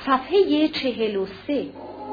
صفحه 43.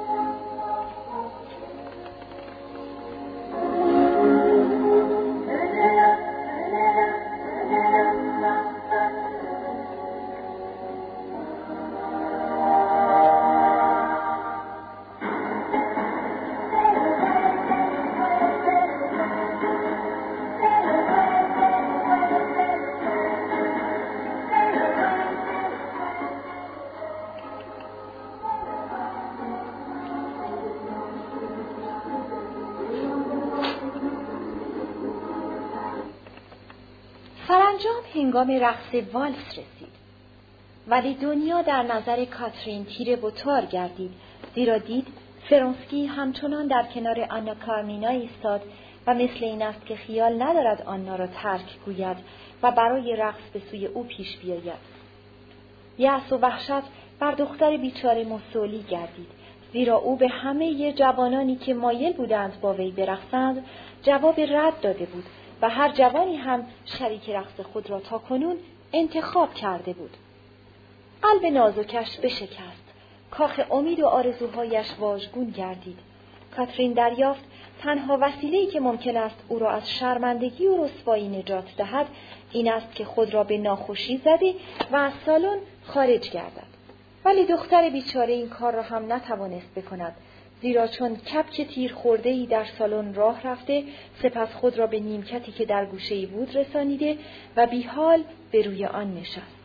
سرانجام هنگام رقص والس رسید. ولی دنیا در نظر کاترین تیره و تار گردید، زیرا دید فرانسکی همچنان در کنار آنا کارنینا ایستاد و مثل این است که خیال ندارد آنا را ترک گوید و برای رقص به سوی او پیش بیاید. یأس و وحشت بر دختر بیچاره مسولی گردید، زیرا او به همه جوانانی که مایل بودند با وی برقصند جواب رد داده بود و هر جوانی هم شریک رقص خود را تاکنون انتخاب کرده بود. قلب نازکش بشکست، کاخ امید و آرزوهایش واژگون گردید. کاترین دریافت تنها وسیله‌ای که ممکن است او را از شرمندگی و رسوایی نجات دهد این است که خود را به ناخوشی زده و از سالن خارج گردد. ولی دختر بیچاره این کار را هم نتوانست بکند، زیرا چون کبک تیر خورده‌ای در سالن راه رفته، سپس خود را به نیمکتی که در گوشه‌ای بود رسانیده و بیحال به روی آن نشست.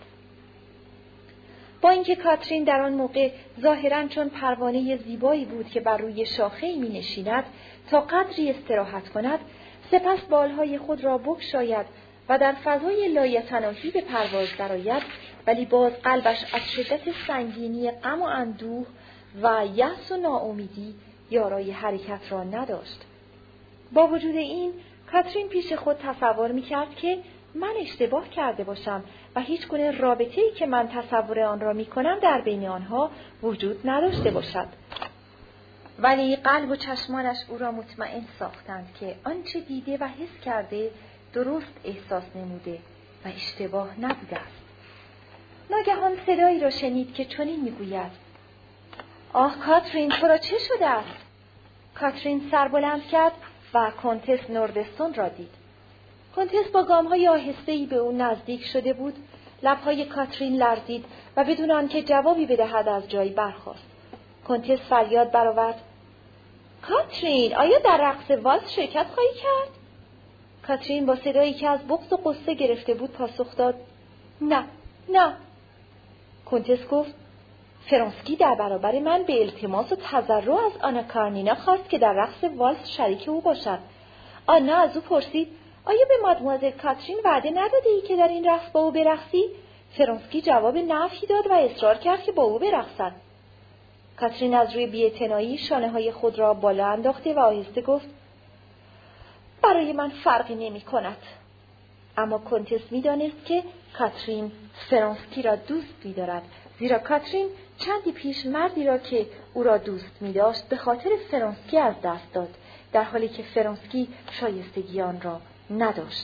با اینکه کاترین در آن موقع ظاهراً چون پروانه زیبایی بود که بر روی شاخه‌ای می‌نشیند تا قدری استراحت کند، سپس بالهای خود را بگشاید و در فضای لایتناهی به پرواز درآید، ولی باز قلبش از شدت سنگینی غم و اندوه و یأس و ناامیدی یارای حرکت را نداشت. با وجود این کاترین پیش خود تصور می‌کرد که من اشتباه کرده باشم و هیچ گونه رابطه‌ای که من تصور آن را می‌کنم در بین آنها وجود نداشته باشد. ولی قلب و چشمانش او را مطمئن ساختند که آنچه دیده و حس کرده درست احساس نموده و اشتباه نبوده است. ناگهان صدایی را شنید که چنین می‌گوید: آه کاترین، تو را چه شده است؟ کاترین سر بلند کرد و کنتس نوردستون را دید. کنتس با گام‌های آهسته‌ای به او نزدیک شده بود. لب‌های کاترین لرزید و بدون آنکه جوابی بدهد از جای برخاست. کنتس فریاد برآورد: کاترین، آیا در رقص والس شرکت خواهی کرد؟ کاترین با صدایی که از بغض و غصه گرفته بود پاسخ داد: نه. کنتس گفت: فرانسکی در برابر من به التماس و تضرع از آنا کارنینا خواست که در رقص والس شریک او باشد. آنا از او پرسید: آیا به مادموازل کاترین وعده نداده ای که در این رقص با او برقصی؟ فرانسکی جواب نفی داد و اصرار کرد که با او برقصد. کاترین از روی بی‌اعتنایی شانه‌های خود را بالا انداخته و آهسته گفت: برای من فرقی نمی کند. اما کنتس می دانست که کاترین فرانسکی را دوست می دارد، زیرا کاترین چندی پیش مردی را که او را دوست می داشت به خاطر فرانسکی از دست داد، در حالی که فرانسکی شایستگی آن را نداشت.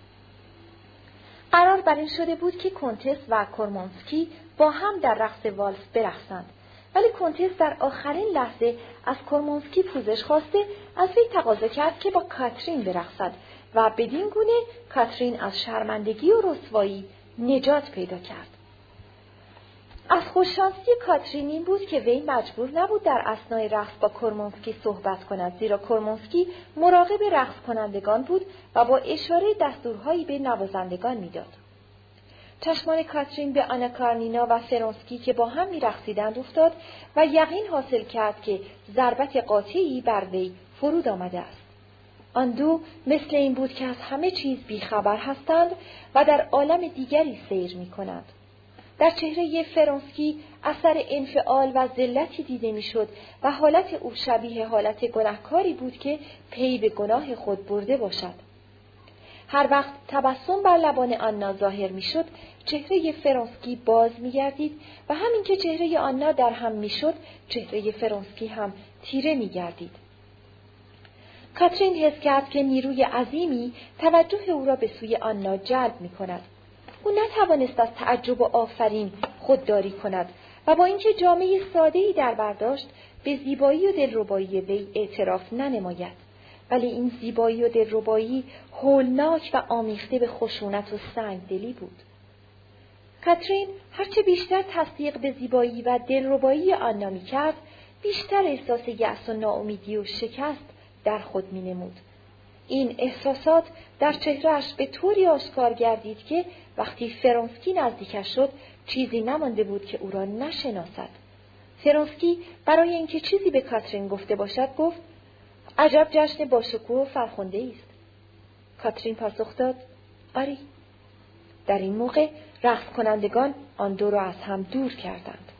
قرار بر این شده بود که کنتس و کورمانسکی با هم در رقص والس برقصند، ولی کنتس در آخرین لحظه از کورمانسکی پوزش خواسته از وی تقاضا کرد که با کاترین برقصد و بدین گونه کاترین از شرمندگی و رسوایی نجات پیدا کرد. از خوششانسی کاترین این بود که وی مجبور نبود در اثنای رقص با کورمانسکی صحبت کند، زیرا کورمانسکی مراقب رقص کنندگان بود و با اشاره دستورهایی به نوازندگان میداد. چشمان کاترین به آنا کارنینا و فرانسکی که با هم می‌رقصیدند افتاد و یقین حاصل کرد که ضربت قاطعی بر وی فرود آمده است. آن دو مثل این بود که از همه چیز بیخبر هستند و در عالم دیگری سیر می‌کنند. در چهره فرانسکی اثر انفعال و ذلتی دیده می‌شد و حالت او شبیه حالت گناهکاری بود که پی به گناه خود برده باشد. هر وقت تبسم بر لبان آنا ظاهر می‌شد، چهره فرانسکی باز می‌گردید و همین که چهره آنا در هم می‌شد، چهره فرانسکی هم تیره می‌گردید. کاترین حس کرد که نیروی عظیمی توجه او را به سوی آنا جلب می‌کند. او نتوانست از تعجب و آفرین خودداری کند و با اینکه جامه ساده‌ای در برداشت به زیبایی و دلربایی وی اعتراف ننماید، ولی این زیبایی و دلربایی هولناک و آمیخته به خشونت و سنگدلی بود. کاترین هرچه بیشتر تصدیق به زیبایی و دلربایی آنا می‌کرد، بیشتر احساس یأس و ناامیدی و شکست در خود می‌نمود. این احساسات در چهره‌اش به طوری آشکار گردید که وقتی فرانسکی نزدیکش شد، چیزی نمانده بود که او را نشناسد. فرانسکی برای اینکه چیزی به کاترین گفته باشد گفت: عجب جشن باشکوه و فرخنده‌ای است. کاترین پاسخ داد: آری. در این موقع رقص کنندگان آن دو را از هم دور کردند.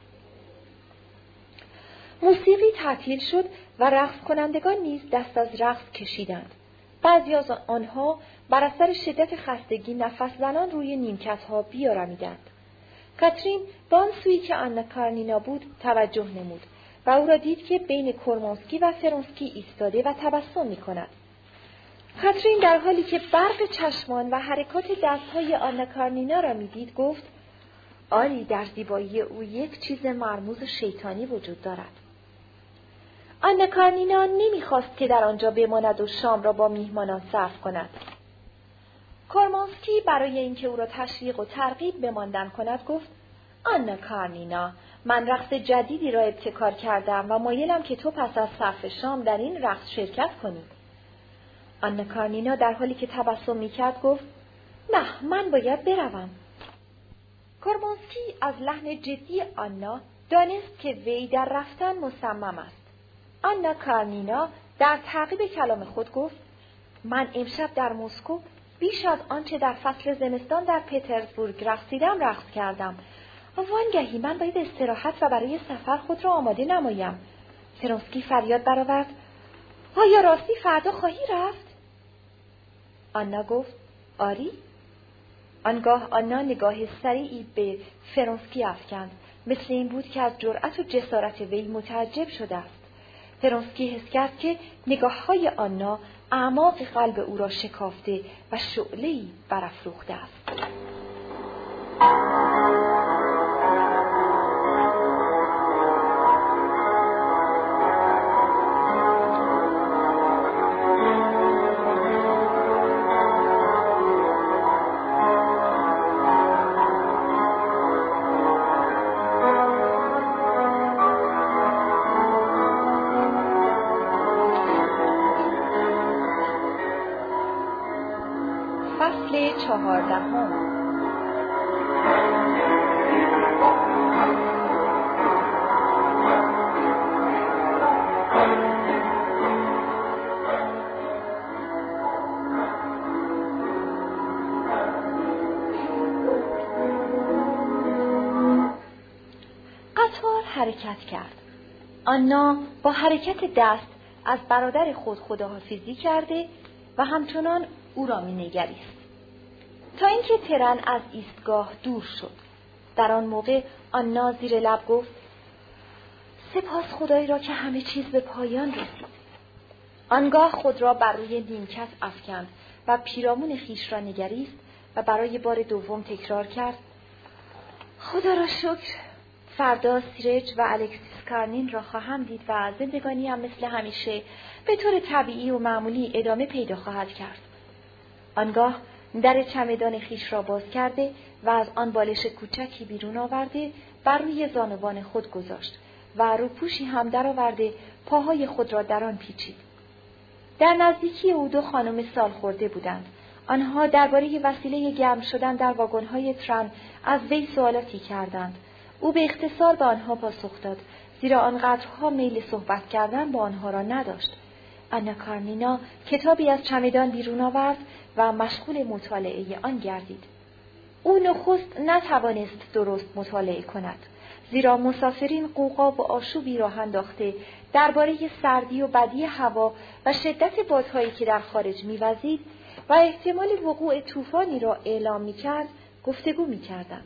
موسیقی تعطیل شد و رقص کنندگان نیز دست از رقص کشیدند. بعضی از آنها بر اثر شدت خستگی نفس زنان روی نیمکت‌ها بیارمیدند. کاترین به آن سویی که آنا کارنینا بود توجه نمود و او را دید که بین کورمانسکی و فرانسکی ایستاده و تبسم می‌کند. کاترین در حالی که برق چشمان و حرکات دست‌های آنا کارنینا را می‌دید گفت: آری، در زیبایی او یک چیز مرموز شیطانی وجود دارد. آنا کارنینا نمی‌خواست که در آنجا بماند و شام را با میهمانان صرف کند. کورمانسکی برای اینکه او را تشویق و ترغیب به ماندن کند گفت: آنا کارنینا، من رقص جدیدی را ابتکار کردم و مایلم که تو پس از صرف شام در این رقص شرکت کنی. آنا کارنینا در حالی که تبسم می‌کرد گفت: نه، من باید بروم. کورمانسکی از لحن جدی آنا دانست که وی در رفتن مصمم است. آنا کارنینا در تعقیب کلام خود گفت: من امشب در مسکو بیش از آنچه در فصل زمستان در پترزبورگ رقصیدم رقص کردم. وانگهی من باید استراحت و برای سفر خود را آماده نمایم. فرانسکی فریاد برآورد: آیا راستی فردا خواهی رفت؟ آنا گفت: آری. آنگاه آنا نگاه سریعی به فرانسکی افکند، مثل این بود که از جرأت و جسارت وی متعجب شده است. فرانسکی حس کرد که نگاه‌های آنا اعماق قلب او را شکافته و شعله‌ای برافروخته است. فصل 14. قطار حرکت کرد. آنا با حرکت دست از برادر خود خداحافظی کرده و همچنان او را می‌نگریست تا اینکه ترن از ایستگاه دور شد. در آن موقع آنا زیر لب گفت: سپاس خدای را که همه چیز به پایان رسید. آنگاه خود را بر روی نیمکت افکند و پیرامون خیش را نگریست و برای بار دوم تکرار کرد: خدا را شکر، فردا سیرج و الکسیس کارنین را خواهم دید و زندگانی هم مثل همیشه به طور طبیعی و معمولی ادامه پیدا خواهد کرد. آنگاه در چمدان خیش را باز کرده و از آن بالش کوچکی بیرون آورده بر روی زانوان خود گذاشت و روپوشی هم درآورده پاهای خود را در آن پیچید. در نزدیکی او دو خانم سالخورده بودند. آنها درباره وسیله گرم شدن در واگن‌های ترن از وی سوالاتی کردند. او به اختصار به آنها پاسخ داد، زیرا آنقدرها میل صحبت کردن با آنها را نداشت. آنا کارنینا کتابی از چمدان بیرون آورد و مشغول مطالعه آن گردید. او نخست نتوانست درست مطالعه کند، زیرا مسافرین غوغا و آشوبی راه انداخته درباره سردی و بدی هوا و شدت بادهایی که در خارج می‌وزید و احتمال وقوع طوفانی را اعلام می‌کرد گفتگو می‌کردند.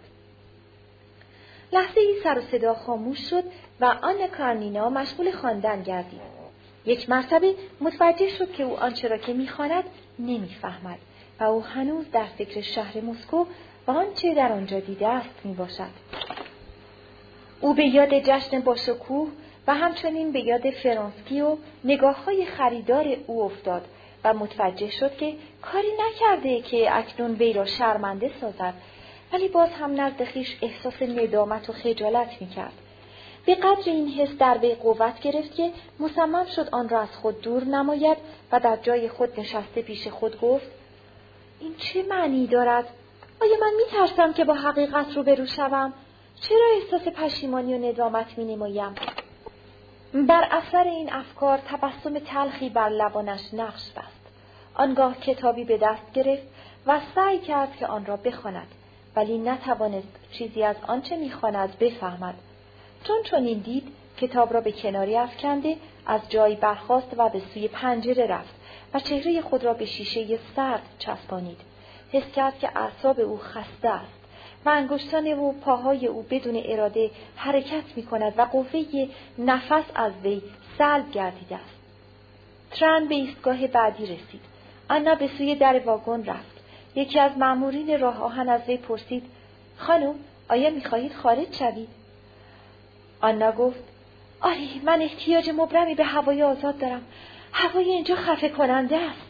لحظه‌ای سر و صدا خاموش شد و آنا کارنینا مشغول خواندن گردید. یک مرتبه متوجه شد که او آنچه را که می‌خواند نمی‌فهمد و او هنوز در فکر شهر مسکو و آنچه در آنجا دیده است می‌باشد. او به یاد جشن باشکوه و همچنین به یاد فرانسکی و نگاه‌های خریدار او افتاد و متوجه شد که کاری نکرده که اکنون وی را شرمنده سازد، ولی باز هم نزد خویش احساس ندامت و خجالت می‌کرد. به قدر این حس در وی قوت گرفت که مصمم شد آن را از خود دور نماید و در جای خود نشسته پیش خود گفت: این چه معنی دارد؟ آیا من می‌ترسم که با حقیقت روبرو شوم؟ چرا احساس پشیمانی و ندامت می‌نمایم؟ بر اثر این افکار تبسم تلخی بر لبانش نقش بست. آنگاه کتابی به دست گرفت و سعی کرد که آن را بخواند، ولی نتوانست چیزی از آنچه می‌خواند بفهمد. چون چنین دید، کتاب را به کناری افکنده از جای برخاست و به سوی پنجره رفت و چهره خود را به شیشه سرد چسبانید. حس کرد که اعصاب او خسته است و انگشتان و پاهای او بدون اراده حرکت می‌کند و قوه نفس از وی سلب گردیده است. ترن به ایستگاه بعدی رسید. آنا به سوی در واگن رفت. یکی از مامورین راه آهن از وی پرسید: خانم، آیا می‌خواهید خارج شوید؟ آنا گفت: آری، من احتیاج مبرمی به هوای آزاد دارم. هوای اینجا خفه کننده است.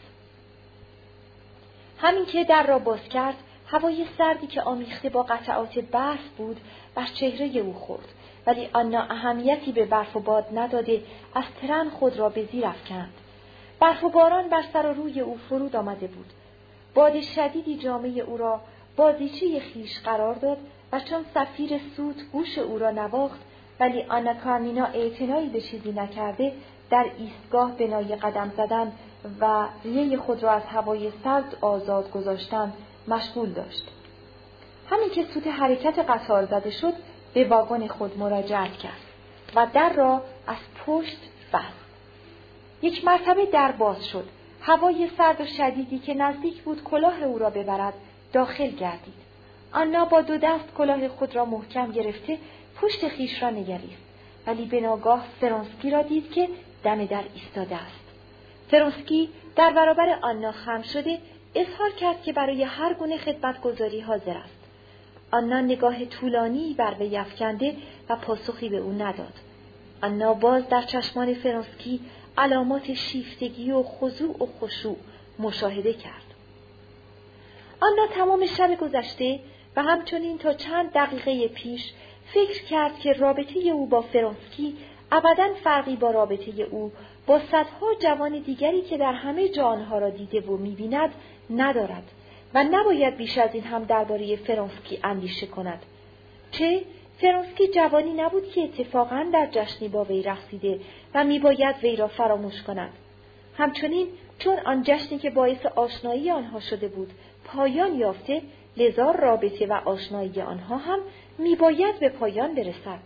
همین که در را باز کرد، هوای سردی که آمیخته با قطعات برف بود بر چهره او خورد، ولی آنا اهمیتی به برف و باد نداده از ترن خود را به زیر افکند. برف و باران بر سر و روی او فرود آمده بود. باد شدیدی جامه او را بازیچه خویش قرار داد و چون صفیر سوت گوش او را نواخت، ولی آنا کارنینا اعتنایی به چیزی نکرده در ایستگاه بنای قدم زدن و ریه خود را از هوای سرد آزاد گذاشتن مشغول داشت. همین که سوت حرکت قطار زده شد، به واگن خود مراجعت کرد و در را از پشت بست. یک مرتبه در باز شد. هوای سرد و شدیدی که نزدیک بود کلاه او را ببرد داخل گردید. آنا با دو دست کلاه خود را محکم گرفته پشت خویش را نگریست، ولی به ناگاه فرانسکی را دید که دم در ایستاده است. فرانسکی در برابر آنا خم شده اظهار کرد که برای هر گونه خدمتگزاری حاضر است. آنا نگاه طولانی بر وی افکنده و پاسخی به او نداد. آنا باز در چشمان فرانسکی علامات شیفتگی و خضوع و خشوع مشاهده کرد. آنا تمام شب گذشته و همچنین تا چند دقیقه پیش فکر کرد که رابطه او با فرانسکی ابداً فرقی با رابطه او با صدها جوان دیگری که در همه جا آنها را دیده و می‌بیند ندارد و نباید بیش از این هم درباره فرانسکی اندیشه کند. چه فرانسکی جوانی نبود که اتفاقاً در جشنی با وی رقصیده و میباید وی را فراموش کند. همچنین چون آن جشنی که باعث آشنایی آنها شده بود پایان یافته، لذا رابطه و آشنایی آنها هم میباید به پایان برسد.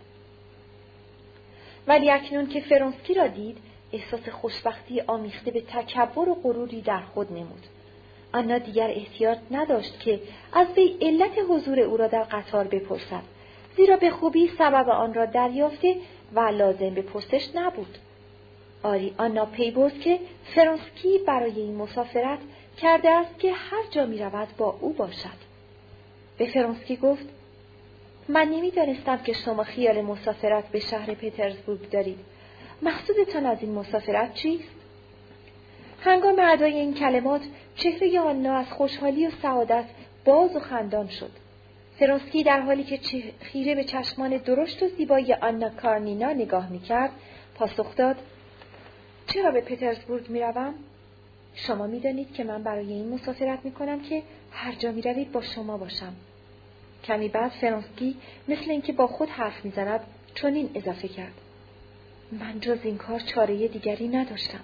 ولی اکنون که فرانسکی را دید، احساس خوشبختی آمیخته به تکبر و غروری در خود نمود. آنا دیگر احتیاج نداشت که از وی علت حضور او را در قطار بپرسد، زیرا به خوبی سبب آن را دریافته و لازم به پرسش نبود. آری، آنا پی برد که فرانسکی برای این مسافرت کرده است که هر جا می رود با او باشد. به فرانسکی گفت: من نمی‌دانستم که شما خیال مسافرت به شهر پترزبورگ دارید. مقصودتان از این مسافرت چیست؟ هنگام ادای این کلمات چهره آنا از خوشحالی و سعادت باز و خندان شد. فرانسکی در حالی که خیره به چشمان درشت و زیبای آنا کارنینا نگاه می‌کرد، پاسخ داد: چرا به پترزبورگ می‌روم؟ شما می‌دانید که من برای این مسافرت می‌کنم که هر جا می‌روید با شما باشم. کمی بعد فرانسکی مثل اینکه با خود حرف می‌زند چنین اضافه کرد: من جز این کار چاره دیگری نداشتم.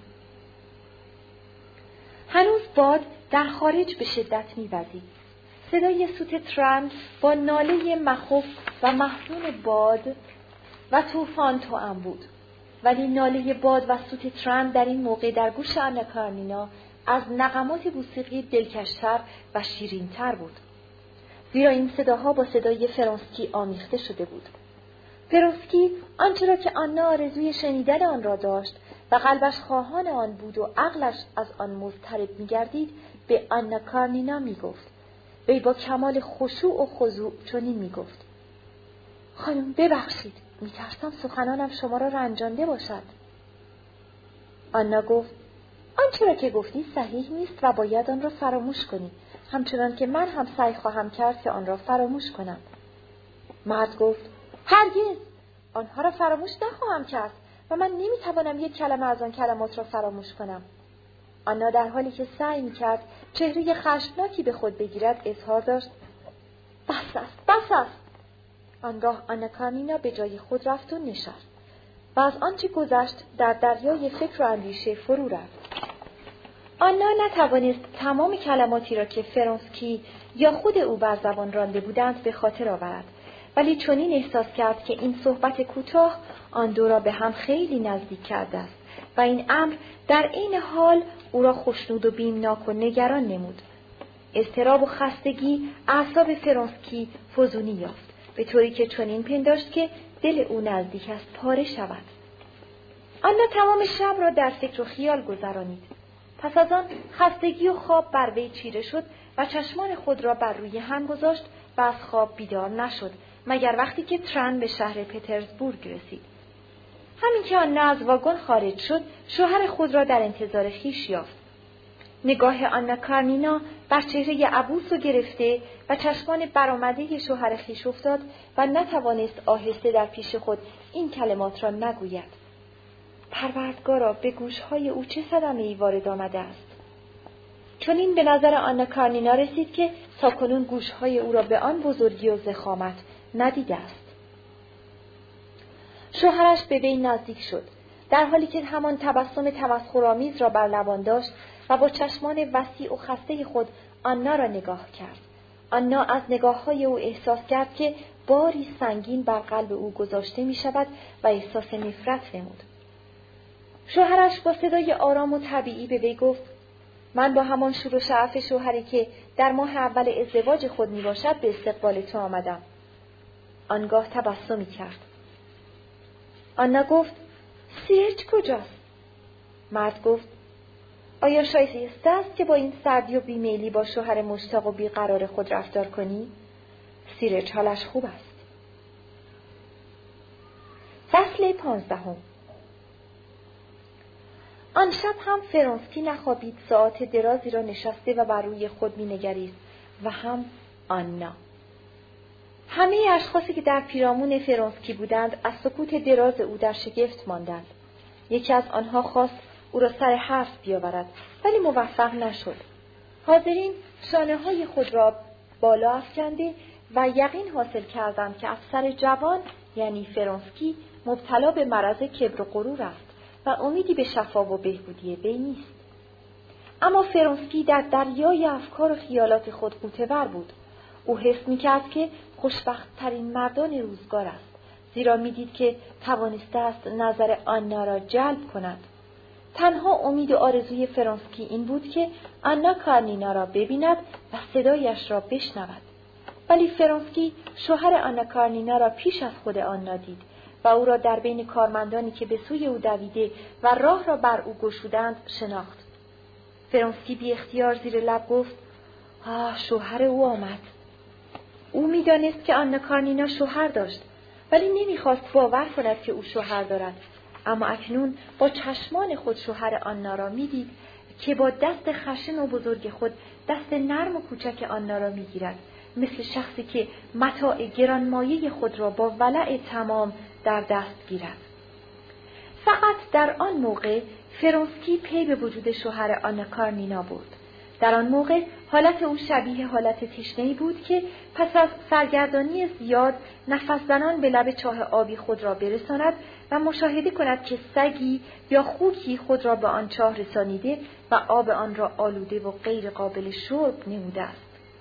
هنوز باد در خارج به شدت می‌وزید. صدای سوت ترن با ناله مخوف و محزون باد و طوفان توأم بود. ولی ناله باد و سوت ترن در این موقع در گوش آنا کارنینا از نغمات موسیقی دلکش‌تر و شیرین‌تر بود، زیرا این صداها با صدای فرانسکی آمیخته شده بود. فرانسکی آنچه را که آنا آرزوی شنیدن آن را داشت و قلبش خواهان آن بود و عقلش از آن مضطرب می‌گردید به آنا کارنینا می‌گفت. وی با کمال خشوع و خضوع چنین می‌گفت: خانم ببخشید، میترسم سخنانم شما را رنجانده باشد. آنا گفت آنچه را که گفتی صحیح نیست و باید آن را فراموش کنی، همچنان که من هم سعی خواهم کرد که آن را فراموش کنم. مرد گفت هرگز آنها را فراموش نخواهم کرد و من نمیتوانم یک کلمه از آن کلمات را فراموش کنم. آنا در حالی که سعی میکرد چهره خشمناکی به خود بگیرد اظهار داشت بس است. آنگاه آنا کارنینا به جای خود رفت و نشست و از آنچه گذشت در دریای فکر و اندیشه فرو رفت. آنا نتوانست تمام کلماتی را که فرانسکی یا خود او بر زبان رانده بودند به خاطر آورد، ولی چنین احساس کرد که این صحبت کوتاه آن دو را به هم خیلی نزدیک کرده است و این امر در این حال او را خوشنود و بیمناک و نگران نمود. اضطراب و خستگی اعصاب فرانسکی فزونی یافت، به طوری که چنین پنداشت که دل او نزدیک است پاره شود. آنا تمام شب را در فکر و خیال گذرانید. پس از آن خستگی و خواب بر وی چیره شد و چشمان خود را بر روی هم گذاشت و از خواب بیدار نشد مگر وقتی که ترن به شهر پترزبورگ رسید. همین که آنا از واگن خارج شد، شوهر خود را در انتظار خویش یافت. نگاه آنا کارنینا بر چهره عبوس و گرفته و چشمان برآمده شوهر خویش افتاد و نتوانست آهسته در پیش خود این کلمات را نگوید. پروردگارا، به گوشهای او چه صدمه‌ای وارد آمده است. چون این به نظر آنا کارنینا رسید که تاکنون گوشهای او را به آن بزرگی و ضخامت ندیده است. شوهرش به وی نزدیک شد، در حالی که همان تبسم تمسخرآمیز را بر لبان داشت و با چشمان وسیع و خسته خود آنا را نگاه کرد. آنا از نگاه‌های او احساس کرد که باری سنگین بر قلب او گذاشته می شود و احساس نفرت نمود. شوهرش با صدای آرام و طبیعی به وی گفت من با همان شور و شعف شوهری که در ماه اول ازدواج خود می باشد به استقبال تو آمدم. آنگاه تبسمی کرد. آنا گفت سیرج کجاست؟ مرد گفت آیا شایسته است که با این سردی و بیمیلی با شوهر مشتاق و بیقرار خود رفتار کنی؟ سیرج حالش خوب است. فصل 15. آن شب هم فرانسکی نخوابید، ساعت درازی را نشسته و بر روی خود می‌نگریست و هم آنا. همه اشخاصی که در پیرامون فرانسکی بودند از سکوت دراز او در شگفت ماندند. یکی از آنها خواست او را سر حرف بیاورد ولی موفق نشد. حاضرین شانه‌های خود را بالا افکنده و یقین حاصل کردند که افسر جوان یعنی فرانسکی مبتلا به مرض کبر و غرور است و امیدی به شفا و بهبودی وی نیست. اما فرانسکی در دریای افکار و خیالات خود غوطه‌ور بود. او حس می‌کرد که خوشبخت‌ترین مردان روزگار است، زیرا می‌دید که توانسته است نظر آنا را جلب کند. تنها امید و آرزوی فرانسکی این بود که آنا کارنینا را ببیند و صدایش را بشنود. ولی فرانسکی شوهر آنا کارنینا را پیش از خود آنا دید و او را در بین کارمندانی که به سوی او دویده و راه را بر او گشودند شناخت. فرانسکی بی اختیار زیر لب گفت شوهر او آمد. او می‌دانست که آنا کارنینا شوهر داشت ولی نمی‌خواست باور کند که او شوهر دارد. اما اکنون با چشمان خود شوهر آنا را می‌دید که با دست خشن و بزرگ خود دست نرم و کوچک آنا را می‌گیرد، مثل شخصی که متاع گرانمایه خود را با ولع تمام در دست گیرد. فقط در آن موقع فرانسکی پی به وجود شوهر آنا کارنینا برد. در آن موقع حالت او شبیه حالت تشنه‌ای بود که پس از سرگردانی زیاد نفس زنان به لب چاه آبی خود را برساند و مشاهده کند که سگی یا خوکی خود را به آن چاه رسانیده و آب آن را آلوده و غیر قابل شرب نموده است.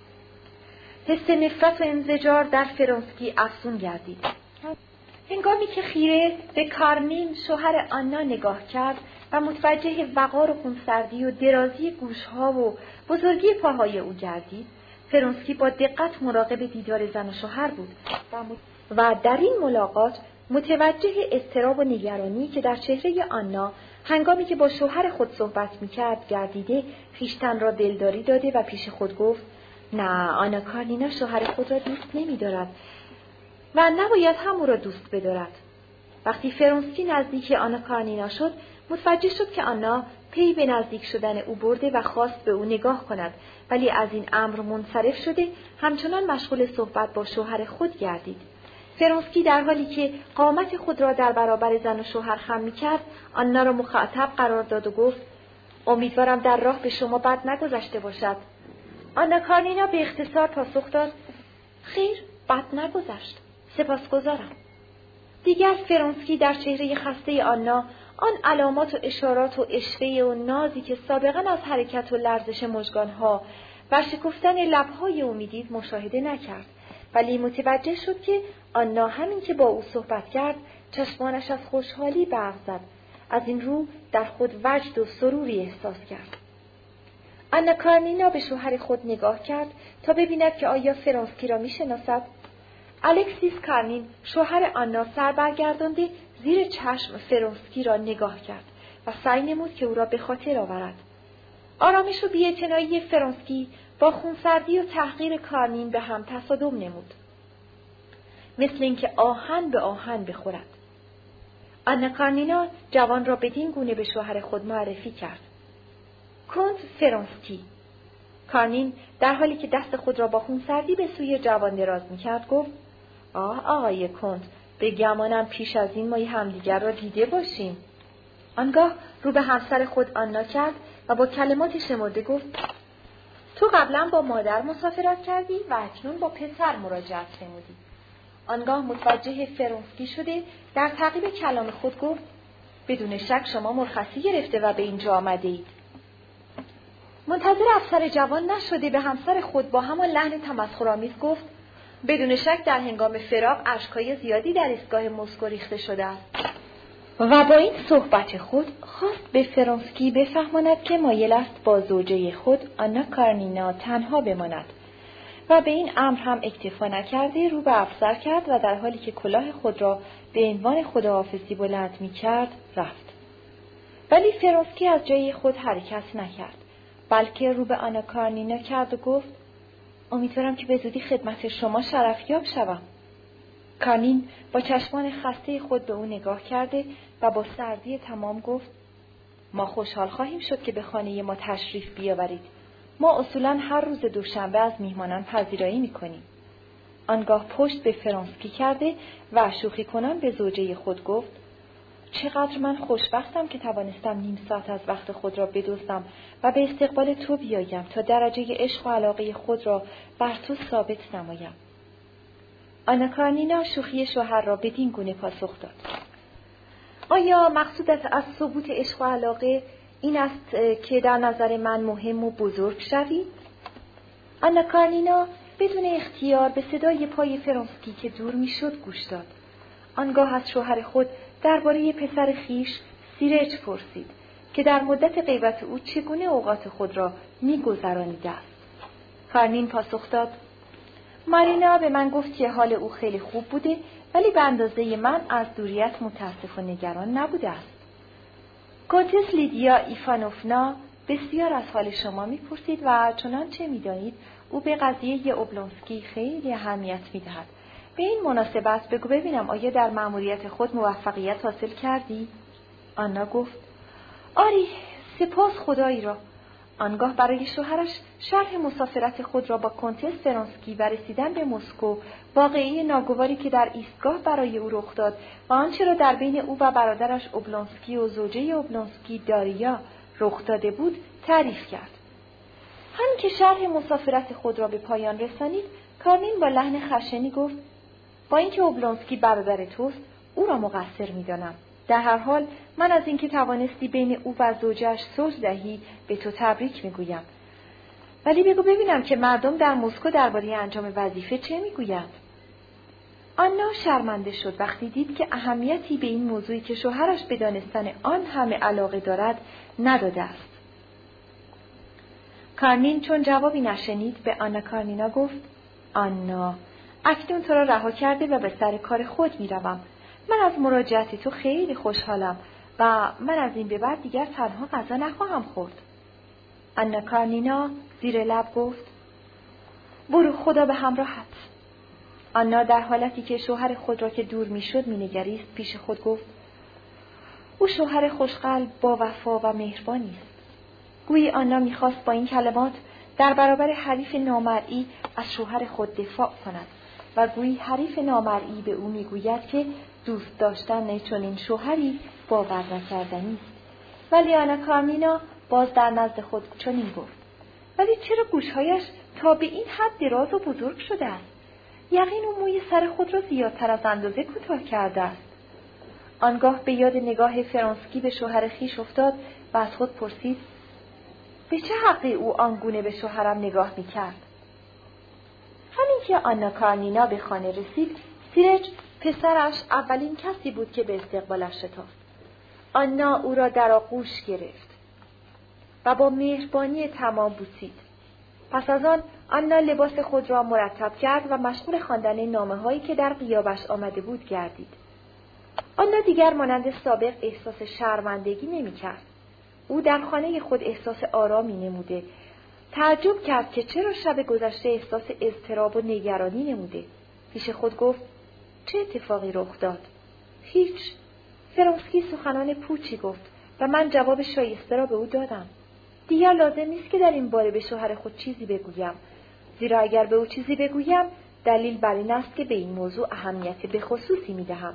حس نفرت و انزجار در فرانسکی افزون گردید. هنگامی که خیره به کارنین شوهر آنا نگاه کرد و متوجه وقار و خونسردی و درازی گوشها و بزرگی پاهای او گردید، فرانسکی با دقت مراقب دیدار زن و شوهر بود و در این ملاقات متوجه اضطراب و نگرانی که در چهره آنا هنگامی که با شوهر خود صحبت می‌کرد گردیده، خویشتن را دلداری داده و پیش خود گفت نه، آنا کارنینا شوهر خود را دوست نمی‌دارد. و نباید هم او را دوست بدارد. وقتی فرانسکی نزدیک آنا کارنینا شد، متوجه شد که آنا پی به نزدیک شدن او برده و خواست به او نگاه کند، ولی از این امر منصرف شده همچنان مشغول صحبت با شوهر خود گردید. فرانسکی در حالی که قامت خود را در برابر زن و شوهر خم می‌کرد، آنا را مخاطب قرار داد و گفت: امیدوارم در راه به شما بد نگذشته باشد. آنا کارنینا به اختصار پاسخ داد: خیر، بد نگذشت. سپاسگزارم. دیگر فرانسکی در چهره خسته آنا آن علامات و اشارات و اشوه و نازی که سابقا از حرکت و لرزش مژگان‌ها و شکفتن لب‌های او می‌دید مشاهده نکرد، ولی متوجه شد که آنا همین که با او صحبت کرد چشمانش از خوشحالی برق زد. از این رو در خود وجد و سروری احساس کرد. آنا کارنینا به شوهر خود نگاه کرد تا ببیند که آیا فرانسکی را می‌شناسد. الکسیس کارنین شوهر آنا سر برگردانده زیر چشم فرانسکی را نگاه کرد و سعی نمود که او را به خاطر آورد. آرامش و بی‌اعتنایی فرانسکی با خونسردی و تحقیر کارنین به هم تصادم نمود، مثل اینکه آهن به آهن بخورد. آنا کارنینا جوان را بدین گونه به شوهر خود معرفی کرد: کنت فرانسکی. کارنین در حالی که دست خود را با خونسردی به سوی جوان دراز می‌کرد گفت: آقای کنت، به گمانم پیش از این ما همدیگر را دیده باشیم. آنگاه رو به همسر خود آنا کرد و با کلمات شمرده گفت: تو قبلا با مادر مسافرت کردی و اکنون با پسر مراجعت نمودی. آنگاه متوجه فرانسکی شده در تعقیب کلام خود گفت: بدون شک شما مرخصی گرفته و به اینجا آمده اید. منتظر افسر جوان نشده به همسر خود با همان لحن تمسخرآمیز گفت: بدون شک در هنگام فراق اشک‌های زیادی در ایستگاه مسکو ریخته شده است. و با این صحبت خود خواست به فرانسکی بفهماند که مایل است با زوجه خود آنا کارنینا تنها بماند و به این امر هم اکتفا نکرده رو به افسر کرد و در حالی که کلاه خود را به عنوان خداحافظی بلند می‌کرد رفت. ولی فرانسکی از جای خود حرکت نکرد، بلکه رو به آنا کارنینا کرد و گفت: امیدوارم که به زودی خدمت شما شرفیاب شوم. کارنین با چشمان خسته خود به او نگاه کرده و با سردی تمام گفت: ما خوشحال خواهیم شد که به خانه ما تشریف بیاورید. ما اصولاً هر روز دوشنبه از میهمانان پذیرایی می‌کنیم. آنگاه پشت به فرانسکی کرده و شوخی کنان به زوجه خود گفت: چقدر من خوشبختم که توانستم نیم ساعت از وقت خود را بدزدم و به استقبال تو بیایم تا درجه عشق و علاقه خود را بر تو ثابت نمایم. آنا کارنینا شوخی شوهر را بدین گونه پاسخ داد: آیا مقصودت از ثبوت عشق و علاقه این است که در نظر من مهم و بزرگ شوی؟ آنا کارنینا بدون اختیار به صدای پای فرانسکی که دور میشد گوش داد. آنگاه از شوهر خود درباره پسر خیش سیرج پرسید که در مدت غیبت او چگونه اوقات خود را می‌گذرانیده است. کارنین پاسخ داد: مارینا به من گفت که حال او خیلی خوب بوده، ولی به اندازه من از دوریت متاسف و نگران نبوده است. کنتس لیدیا ایفانوفنا بسیار از حال شما می‌پرسید و چنانچه می‌دانید او به قضیه اوبلونسکی خیلی اهمیت می‌دهد. به این مناسبت بگو ببینم آیا در مأموریت خود موفقیت حاصل کردی؟ آنا گفت: آری، سپاس خدایی را. آنگاه برای شوهرش شرح مسافرت خود را با کنتس فرانسکی و رسیدن به مسکو، واقعه ناگواری که در ایستگاه برای او رخ داد و آنچه را در بین او و برادرش اوبلونسکی و زوجه اوبلونسکی داریا رخ داده بود تعریف کرد. همین که شرح مسافرت خود را به پایان رسانید، کارنین با لحن خشنی گفت: با اینکه اوبلونسکی برادر توست، او را مقصر می‌دانم. در هر حال من از اینکه توانستی بین او و زوجه‌اش صلح دهی به تو تبریک می‌گویم. ولی بگو ببینم که مردم در مسکو درباره انجام وظیفه چه می‌گویند؟ آنا شرمنده شد وقتی دید که اهمیتی به این موضوعی که شوهرش به دانستن آن همه علاقه دارد نداده است. کارنین چون جوابی نشنید به آنا کارنینا گفت: آنا، اکنون تو را رها کرده و به سر کار خود می‌روم. من از مراجعت تو خیلی خوشحالم و من از این به بعد دیگر تنها غذا نخواهم خورد. آنا کارنینا زیر لب گفت: برو، خدا به همراهت. آنا در حالتی که شوهر خود را که دور میشد مینگریست پیش خود گفت: او شوهر خوشقلب، با وفا و مهربانی است. گویی آنا میخواست با این کلمات در برابر حریف نامرئی از شوهر خود دفاع کند و گویی حریف نامرئی به او میگوید که دوست داشتن چنین شوهری باور نکردنی است. ولی آنا کارنینا باز در نزد خود چنین گفت: ولی چرا گوشهایش تا به این حد دراز و بزرگ شده است؟ یقین او موی سر خود را زیادتر از اندازه کوتاه کرده است. آنگاه به یاد نگاه فرانسکی به شوهر خویش افتاد و از خود پرسید: به چه حقی او آنگونه به شوهرم نگاه می‌کرد؟ همین که آنا کارنینا به خانه رسید، سیرج پسرش اولین کسی بود که به استقبالش شتافت. آنا او را در آغوش گرفت و با مهربانی تمام بوسید. پس از آن آنا لباس خود را مرتب کرد و مشغول خواندن نامه‌هایی که در غیابش آمده بود گردید. آنا دیگر مانند سابق احساس شرمندگی نمی‌کرد. او در خانه خود احساس آرامی نموده. تعجب کرد که چرا شب گذشته احساس اضطراب و نگرانی نموده. پیش خود گفت: چه اتفاقی رخ داد؟ هیچ. فرانسکی سخنان پوچی گفت و من جواب شایسته را به او دادم. دیگر لازم نیست که در این باره به شوهر خود چیزی بگویم، زیرا اگر به او چیزی بگویم دلیل بر این است که به این موضوع اهمیت به خصوصی می‌دهم.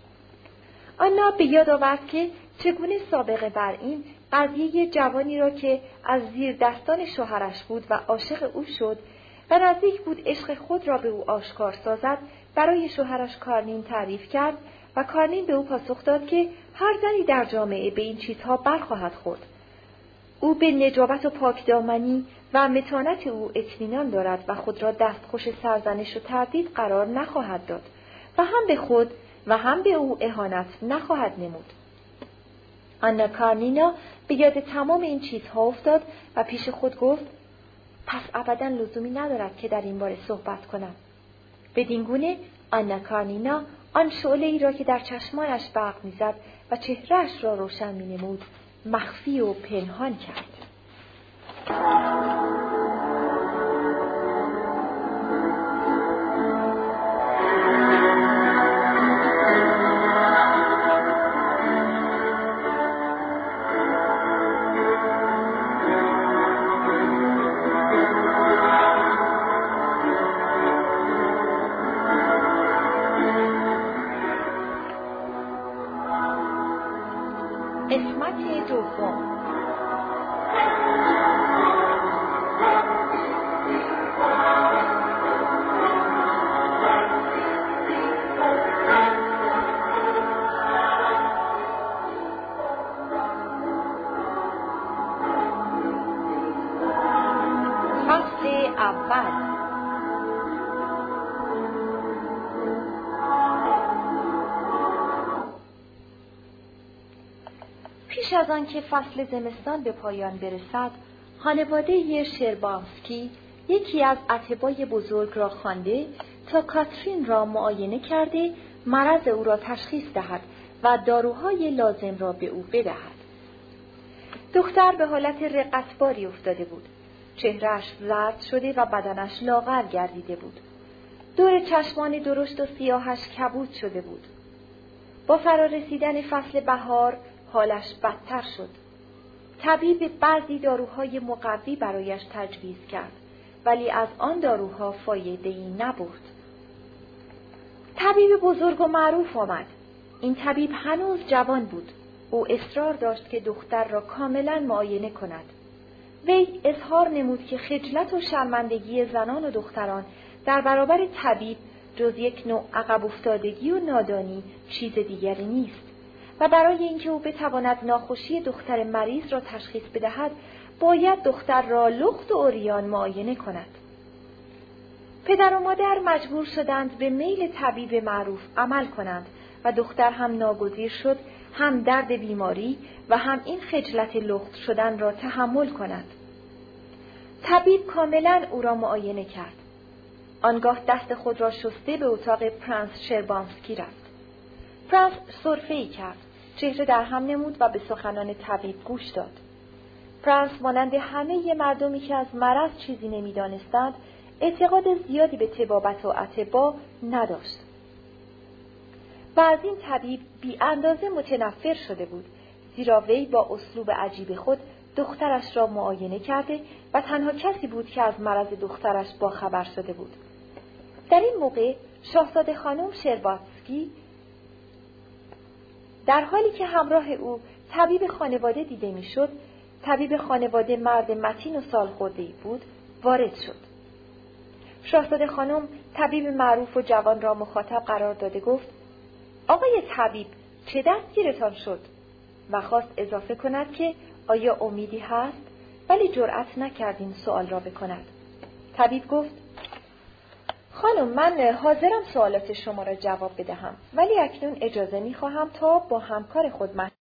آنا به یاد آورد که چگونه سابقه بر این قضیه جوانی را که از زیر دستان شوهرش بود و عاشق او شد و نزدیک بود عشق خود را به او آشکار سازد برای شوهرش کارنین تعریف کرد و کارنین به او پاسخ داد که هر زنی در جامعه به این چیزها برخواهد خورد. او به نجابت و پاکدامنی و متانت او اطمینان دارد و خود را دستخوش سرزنش و تردید قرار نخواهد داد و هم به خود و هم به او اهانت نخواهد نمود. آنا کارنینا به یاد تمام این چیزها افتاد و پیش خود گفت: پس ابداً لزومی ندارد که در این باره صحبت کنم. بدین گونه آنا کارنینا آن شعله‌ای را که در چشمانش برق می‌زد و چهره‌اش را روشن می‌نمود مخفی و پنهان کرد. قسمت دوم. فصل اول. پیش از آن که فصل زمستان به پایان برسد، خانواده شربانسکی یکی از اتباع بزرگ را خوانده تا کاترین را معاینه کرده مرض او را تشخیص دهد و داروهای لازم را به او بدهد. دختر به حالت رقتباری افتاده بود. چهرهش زرد شده و بدنش لاغر گردیده بود. دور چشمان درشت و سیاهش کبود شده بود. با فرارسیدن فصل بهار حالش بدتر شد. طبیب بعضی داروهای مقوی برایش تجویز کرد، ولی از آن داروها فایده‌ای نبرد. طبیب بزرگ و معروف آمد. این طبیب هنوز جوان بود. او اصرار داشت که دختر را کاملا معاینه کند. وی اظهار نمود که خجلت و شرمندگی زنان و دختران در برابر طبیب جز یک نوع عقب افتادگی و نادانی چیز دیگری نیست و برای اینکه او بتواند ناخوشی دختر مریض را تشخیص بدهد باید دختر را لخت و عریان معاینه کند. پدر و مادر مجبور شدند به میل طبیب معروف عمل کنند و دختر هم ناگزیر شد هم درد بیماری و هم این خجلت لخت شدن را تحمل کند. طبیب کاملا او را معاینه کرد. آنگاه دست خود را شسته به اتاق پرنس شربانسکی رفت. پرنس سرفه‌ای کرد، چهره در هم نمود و به سخنان طبیب گوش داد. پرنس مانند همه مردمی که از مرض چیزی نمی‌دانستند، اعتقاد زیادی به طبابت و اطبا نداشت و از این طبیب بی اندازه متنفر شده بود، زیرا وی با اسلوب عجیب خود دخترش را معاینه کرده و تنها کسی بود که از مرض دخترش باخبر شده بود. در این موقع شاهزاده خانم شرواتسکی در حالی که همراه او طبیب خانواده دیده میشد، طبیب خانواده مرد متین و سالخورده‌ای بود، وارد شد. شاهزاده خانم طبیب معروف و جوان را مخاطب قرار داده گفت: آقای طبیب، چه دستگیرتان شد؟ و خواست اضافه کند که آیا امیدی هست؟ ولی جرأت نکرد این سوال را بکند. طبیب گفت: خانم، من حاضرم سوالات شما را جواب بدهم، ولی اکنون اجازه می‌خواهم تا با همکار خود